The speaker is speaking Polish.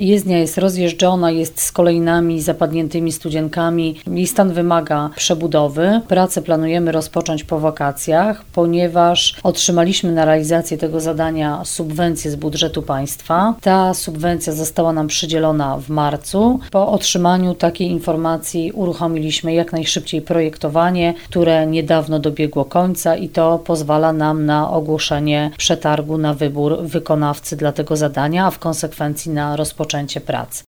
Jezdnia jest rozjeżdżona, jest z kolejnami zapadniętymi studzienkami. Jej stan wymaga przebudowy. Pracę planujemy rozpocząć po wakacjach, ponieważ otrzymaliśmy na realizację tego zadania subwencję z budżetu państwa. Ta subwencja została nam przydzielona w marcu. Po otrzymaniu takiej informacji uruchomiliśmy jak najszybciej projektowanie, które niedawno dobiegło końca i to pozwala nam na ogłoszenie przetargu na wybór wykonawcy dla tego zadania, a w konsekwencji na rozpoczęcie prac.